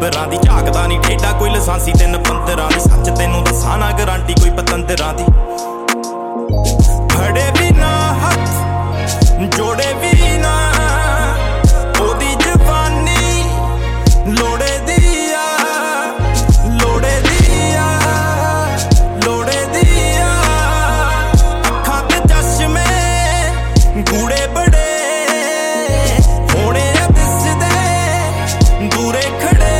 ਨੰਬਰਾਂ ਦੀ ਝਾਕਦਾ ਨਹੀਂ ਠੇਡਾ ਕੋਈ ਲਸਾਂਸੀ 3 15 ਦੀ ਸੱਚ ਤੈਨੂੰ ਦੱਸਾਂ ਨਾ ਗਰੰਟੀ ਕੋਈ ਪਤੰਦਰਾਂ ਦੀ ਫੜੇ ਵੀ ਨਾ ਹੱਥ ਜੋੜੇ ਵੀ ਨਾ ਉਹਦੀ ਜਵਾਨੀ ਲੋੜੇ ਦੀ ਆ ਲੋੜੇ ਦੀ ਆ ਲੋੜੇ ਦੀ ਆ ਅੱਖਾਂ ਤੇ ਚਸ਼ਮੇ ਗੂੜੇ ਬੜੇ ਹੋਣੇ ਆ ਦਿਸਦੇ ਦੂਰੇ ਖੜੇ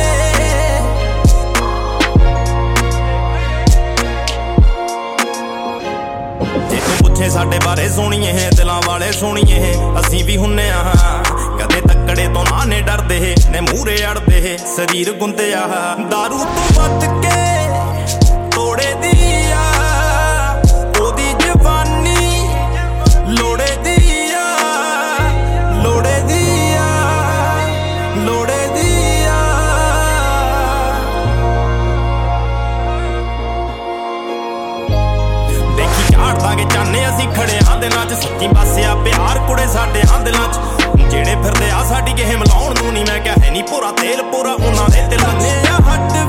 ਜੇ ਤੂੰ ਪੁੱਛੇ ਸਾਡੇ ਬਾਰੇ ਸੁਣੀਏ ਦਿਲਾਂ ਵਾਲੇ ਸੁਣੀਏ ਅਸੀਂ ਵੀ ਹੁੰਨੇ ਆ ਕਦੇ ਤੱਕੜੇ ਤੋਂ ਨਾ ਨੇ ਡਰਦੇ ਨੇ ਮੂਹਰੇ ਅੜਦੇ ਸਰੀਰ ਗੁੰਦਿਆ ਦਾਰੂ ਤੋਂ ਵੱਧ ਕੇ ਤੋੜੇ ਦੀ ਆ ਉਹਦੀ ਜਵਾਨੀ ਲੋੜੇ ਦੀ ਆ ਲੋੜੇ ਦੀ ਆ ਲੋੜੇ ਦੀ ਆ ਦੇਖੀ ਝਾੜ ਦਾਂਗੇ ਚਾਨੇ ਅਸੀਂ ਖੜਿਆਂ ਦਿਲਾਂ 'ਚ ਸੱਚੀ ਪਾਸਿਆ ਪਿਆਰ ਕੁੜੇ ਸਾਡੇ ਦਿਲਾਂ 'ਚ ਜਿਹੜੇ ਫਿਰਦੇ ਆ ਸਾਡੀ ਕਿਸੇ ਮਿਲਾਉਣ ਨੂੰ ਨਹੀਂ ਮੈਂ ਕਿਹਾ ਹੈ ਨਹੀਂ ਪੂਰਾ ਤੇਲ ਪੂਰਾ ਉਹਨਾਂ ਦੇ ਦਿਲਾਂ 'ਚ ਹੱਟ